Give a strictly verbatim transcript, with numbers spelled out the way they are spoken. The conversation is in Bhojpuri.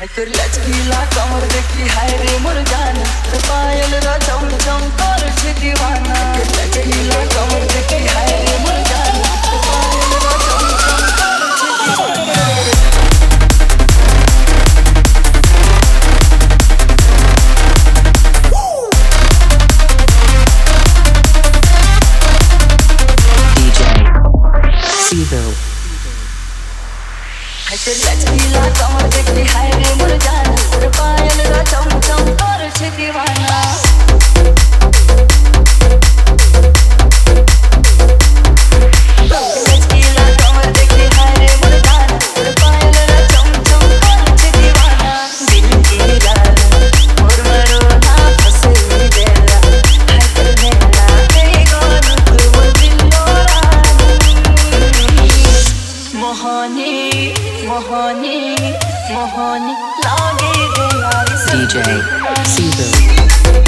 तेरी लचकीला कमर देखी हाय रे मोर जान पायल रा चम चम कर छे दीवाना तेरी लचकीला कमर देखी हाय रे मोर जान पायल रा चम चम कर छे दीवाना तेरी लचकीला कमर देखी हाय रे मोर जान पायल रा चम चम कर छे दीवाना लचकीला कमर देखी हाय रे मोर जान पायल रा चम चम कर छे दीवाना दिल की रात मोर मरो ना फसे बेला हाय कर मेरा तेरी गोद तू दिलोरा मोहनी मोहनी मोहनी लागे गया D J Sibu